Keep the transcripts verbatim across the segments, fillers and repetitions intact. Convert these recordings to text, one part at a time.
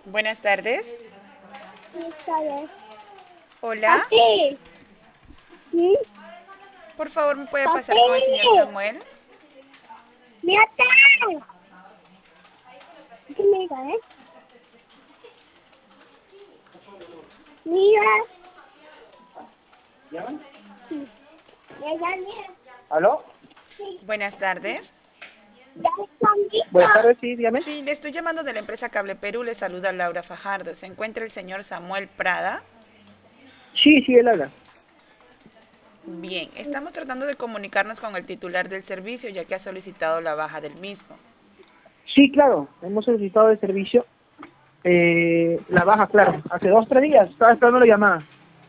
Buenas tardes. Está bien. Hola. Papi. ¿Sí? Por favor, ¿me puede pasar con el señor Papi. Samuel? Mírate. ¿Qué me diga, eh? Mira. ¿Llaman? Sí. Ya, ya, mira. ¿Aló? Sí. Buenas tardes. Ya están Buenas listos. tardes, sí, dígame. Sí, le estoy llamando de la empresa Cable Perú. Le saluda Laura Fajardo. ¿Se encuentra el señor Samuel Prada? Sí, sí, él habla. Bien, estamos tratando de comunicarnos con el titular del servicio ya que ha solicitado la baja del mismo. Sí, claro, hemos solicitado el servicio. Eh, la baja, claro, hace dos, tres días, estaba esperando la llamada.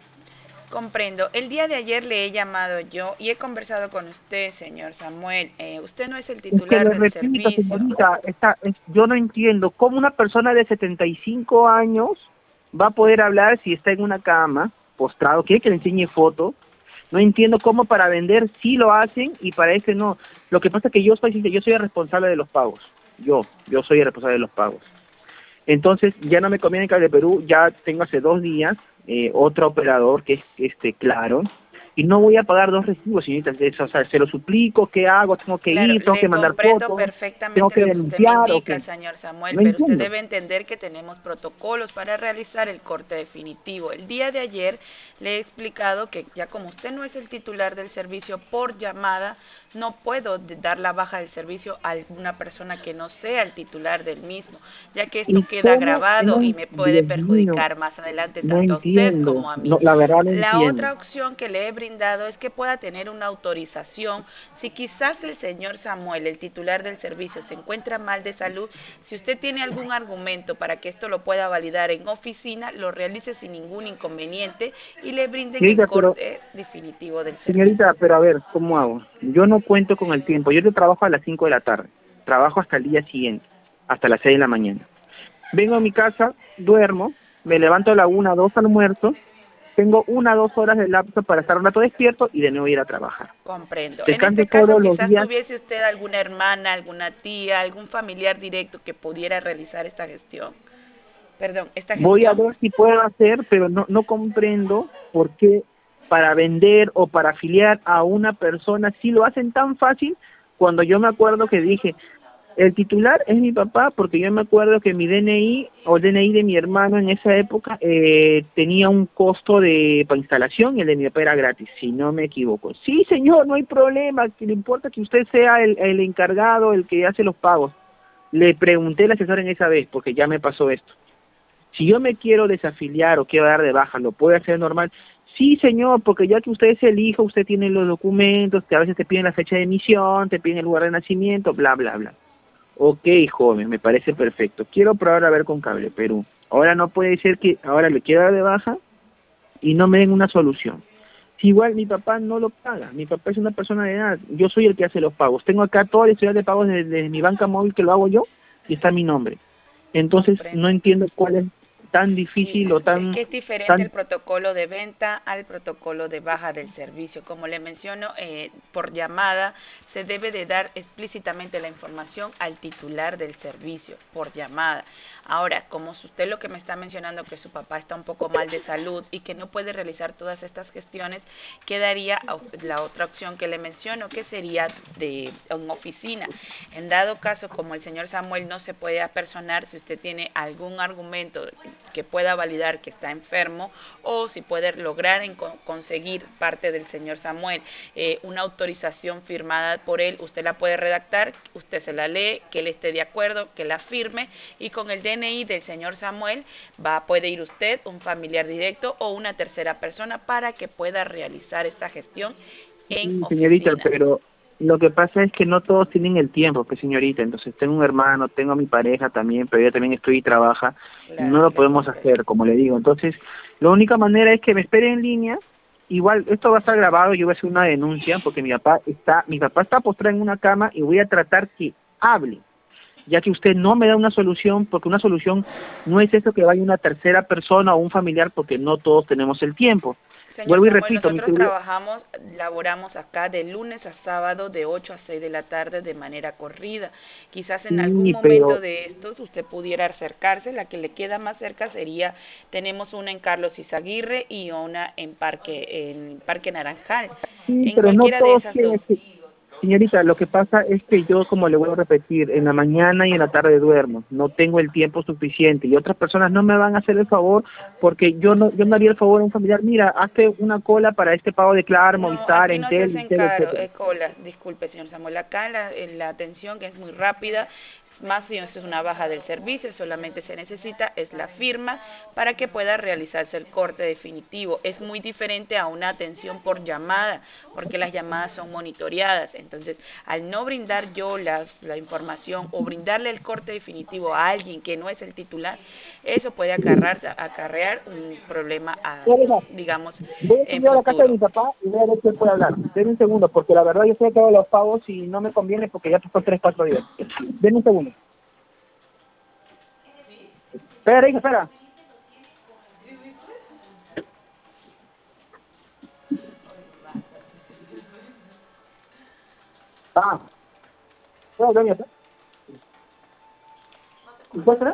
Comprendo. El día de ayer le he llamado yo y he conversado con usted, señor Samuel. Eh, usted no es el Es que titular le del repito, servicio. señorita, está, es- yo no entiendo cómo una persona de setenta y cinco años va a poder hablar si está en una cama, postrado, quiere que le enseñe foto. No entiendo cómo para vender sí lo hacen y para ese no. Lo que pasa es que yo soy, yo soy el responsable de los pagos. Yo, yo soy el responsable de los pagos. Entonces ya no me conviene Cable Perú, ya tengo hace dos días eh, otro operador que es este Claro, y no voy a pagar dos recibos, señorita, eso, o sea, se lo suplico, ¿qué hago? Tengo que Claro, ir, tengo le que mandar comprendo fotos, tengo perfectamente que lo que usted me denunciar o indica, qué, señor Samuel, no pero usted entiendo. debe entender que tenemos protocolos para realizar el corte definitivo. El día de ayer le he explicado que ya como usted no es el titular del servicio por llamada, no puedo de- dar la baja del servicio a alguna persona que no sea el titular del mismo, ya que esto ¿Y queda cómo? grabado y No, me puede Dios mío, perjudicar más adelante no tanto a usted entiendo, como a mí. no, la verdad no La entiendo. otra opción que le he brindado es que pueda tener una autorización. Si quizás el señor Samuel, el titular del servicio, se encuentra mal de salud, si usted tiene algún argumento para que esto lo pueda validar en oficina, lo realice sin ningún inconveniente y le brinden el Señorita, pero, corte definitivo del señorita, servicio. pero a ver, ¿cómo hago? Yo no cuento con el tiempo, yo te trabajo a las cinco de la tarde, trabajo hasta el día siguiente, hasta las seis de la mañana. Vengo a mi casa, duermo, me levanto a la una, dos almuerzo, tengo una, dos horas de lapso para estar un rato despierto y de nuevo ir a trabajar. Comprendo. En Descanso este caso, todos los quizás días, tuviese usted alguna hermana, alguna tía, algún familiar directo que pudiera realizar esta gestión. Perdón, esta voy a gestión. ver si puedo hacer, pero no, no comprendo por qué para vender o para afiliar a una persona si lo hacen tan fácil cuando yo me acuerdo que dije, el titular es mi papá porque yo me acuerdo que mi D N I o el D N I de mi hermano en esa época eh, tenía un costo de para instalación y el de mi papá era gratis, si no me equivoco. Sí, señor, no hay problema, que le importa que usted sea el, el encargado, el que hace los pagos. Le pregunté al asesor en esa vez porque ya me pasó esto. Si yo me quiero desafiliar o quiero dar de baja, ¿lo puede hacer normal? Sí, señor, porque ya que usted es el hijo, usted tiene los documentos, que a veces te piden la fecha de emisión, te piden el lugar de nacimiento, bla, bla, bla. Ok, joven, me parece perfecto. Quiero probar a ver con Cable Perú. Ahora no puede ser que ahora le quiera dar de baja y no me den una solución. Si igual mi papá no lo paga, mi papá es una persona de edad, yo soy el que hace los pagos. Tengo acá toda la historia de pagos desde, desde mi banca móvil que lo hago yo y está mi nombre. Entonces no Comprendo. entiendo cuál es tan Sí, difícil o es tan que es diferente el tan protocolo de venta al protocolo de baja del servicio. Como le menciono, eh, por llamada se debe de dar explícitamente la información al titular del servicio por llamada. Ahora, como usted lo que me está mencionando que su papá está un poco mal de salud y que no puede realizar todas estas gestiones, quedaría la otra opción que le menciono, que sería de una oficina. En dado caso, como el señor Samuel no se puede apersonar, si usted tiene algún argumento que pueda validar que está enfermo o si puede lograr en conseguir parte del señor Samuel eh, una autorización firmada por él, usted la puede redactar, usted se la lee, que él esté de acuerdo, que la firme y con el D N I del señor Samuel va, puede ir usted, un familiar directo o una tercera persona para que pueda realizar esta gestión en sí, señorita, oficina. pero lo que pasa es que no todos tienen el tiempo, pues señorita, entonces tengo un hermano, tengo a mi pareja también, pero ella también estoy y trabaja, y no Claro, lo le podemos comprendo. hacer, como le digo. Entonces, la única manera es que me espere en línea. Igual esto va a estar grabado, yo voy a hacer una denuncia porque mi papá está, mi papá está postrado en una cama y voy a tratar que hable, ya que usted no me da una solución, porque una solución no es eso que vaya una tercera persona o un familiar, porque no todos tenemos el tiempo. Señor Vuelvo y Samuel, repito, mi nosotros celular... trabajamos, laboramos acá de lunes a sábado de ocho a seis de la tarde de manera corrida. Quizás en algún Sí, pero... momento de estos usted pudiera acercarse. La que le queda más cerca sería, tenemos una en Carlos Izaguirre y una en Parque, en Parque Naranjal. Sí, En pero no cualquiera de todos esas quieren... dos. este- Señorita, lo que pasa es que yo, como le voy a repetir, en la mañana y en la tarde duermo, no tengo el tiempo suficiente y otras personas no me van a hacer el favor porque yo no yo no haría el favor a un familiar, mira, hazte una cola para este pago de Claro, No, Movistar, aquí no se Entel, hacen Entel, caro, etcétera. eh, colas, disculpe señor Samuel, acá la, en la atención que es muy rápida, es más si esto es una baja del servicio, solamente se necesita es la firma para que pueda realizarse el corte definitivo. Es muy diferente a una atención por llamada, porque las llamadas son monitoreadas, entonces al no brindar yo la, la información o brindarle el corte definitivo a alguien que no es el titular, eso puede acarrear, acarrear un problema, a, digamos, Voy a en subir a la casa de futuro. mi papá y voy a ver si él puede hablar. Denme un segundo, porque la verdad yo sé que hago los pagos y no me conviene porque ya pasó tres, cuatro días. Denme un segundo. Espera, hija, espera. Ah, ¿puedo, doña? ¿Puedes esperar?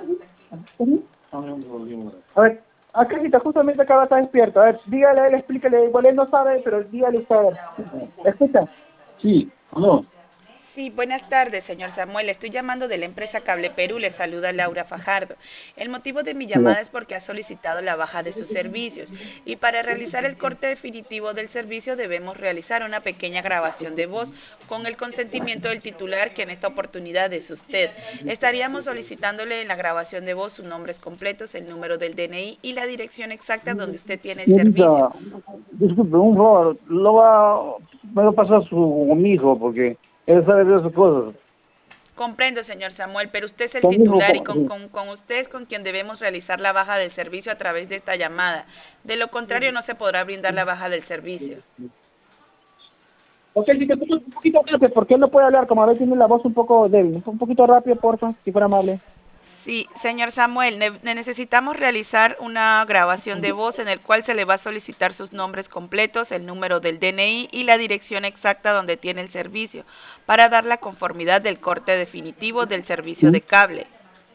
A ver, acá está, justamente acaba de estar despierto. A ver, dígale a él, explíquele, igual él no sabe, pero dígale usted a ver. ¿Escucha? Sí, no. Sí, buenas tardes, señor Samuel. Estoy llamando de la empresa Cable Perú. Le saluda Laura Fajardo. El motivo de mi llamada es porque ha solicitado la baja de sus servicios y para realizar el corte definitivo del servicio debemos realizar una pequeña grabación de voz con el consentimiento del titular, que en esta oportunidad es usted. Estaríamos solicitándole en la grabación de voz sus nombres completos, el número del D N I y la dirección exacta donde usted tiene el servicio. Señorita, disculpe, un favor, lo va, me lo pasa a su mi hijo, porque él sabe de esas cosas. Comprendo, señor Samuel, pero usted es el Con mi hijo, titular y con- con, sí. con, con usted es con quien debemos realizar la baja del servicio a través de esta llamada. De lo contrario, no se podrá brindar la baja del servicio. Ok, si te escuchas un poquito rápido, ¿por qué no puede hablar? Como a veces tiene la voz un poco débil. Un poquito rápido, porfa, si fuera amable. Sí, señor Samuel, ne- necesitamos realizar una grabación de voz en el cual se le va a solicitar sus nombres completos, el número del D N I y la dirección exacta donde tiene el servicio, para dar la conformidad del corte definitivo del servicio ¿Sí? de cable.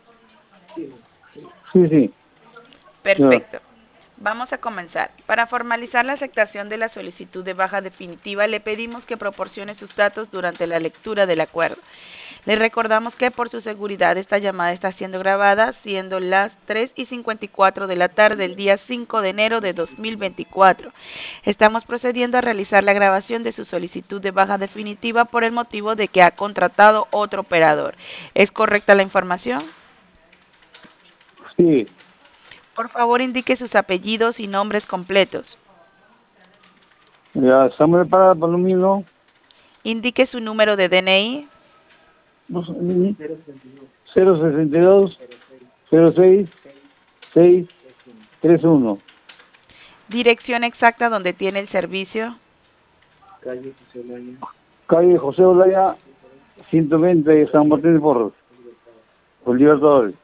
Sí, sí. Ya. Perfecto. Vamos a comenzar. Para formalizar la aceptación de la solicitud de baja definitiva, le pedimos que proporcione sus datos durante la lectura del acuerdo. Le recordamos que por su seguridad esta llamada está siendo grabada, siendo las tres y cincuenta y cuatro de la tarde del día cinco de enero de dos mil veinticuatro. Estamos procediendo a realizar la grabación de su solicitud de baja definitiva por el motivo de que ha contratado otro operador. ¿Es correcta la información? Sí. Por favor, indique sus apellidos y nombres completos. Ya, Samuel para Palomino, Indique su número de D N I, cero sesenta y dos, cero seis, seis, tres uno. dirección exacta donde tiene el servicio, Calle José Olaya, ciento veinte, San Martín de Porros, Los Libertadores.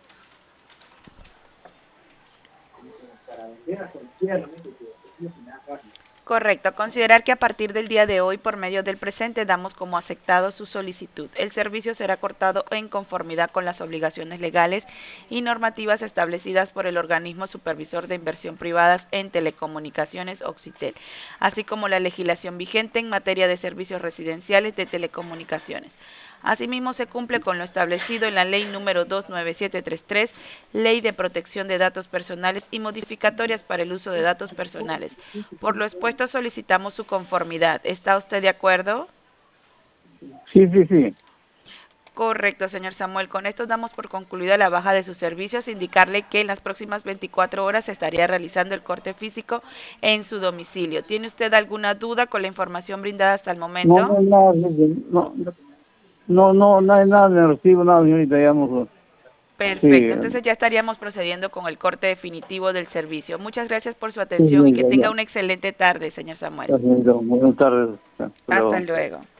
correcto. Considerar que a partir del día de hoy, por medio del presente, damos como aceptado su solicitud. El servicio será cortado en conformidad con las obligaciones legales y normativas establecidas por el organismo supervisor de inversión privadas en telecomunicaciones Occitel, así como la legislación vigente en materia de servicios residenciales de telecomunicaciones. Asimismo, se cumple con lo establecido en la Ley número dos nueve siete tres tres, Ley de Protección de Datos Personales y modificatorias para el uso de datos personales. Por lo expuesto, solicitamos su conformidad. ¿Está usted de acuerdo? Sí, sí, sí. Correcto, señor Samuel. Con esto damos por concluida la baja de sus servicios, indicarle que en las próximas veinticuatro horas se estaría realizando el corte físico en su domicilio. ¿Tiene usted alguna duda con la información brindada hasta el No, no, momento? no, no, no, no, no hay nada de recibo, nada, señorita, digamos. Sí, Perfecto, entonces ya estaríamos procediendo con el corte definitivo del servicio. Muchas gracias por su sí, atención y que señorita, tenga ya. una excelente tarde, señor Samuel. Ya, señorita, buenas tardes. Hasta Hasta luego. luego.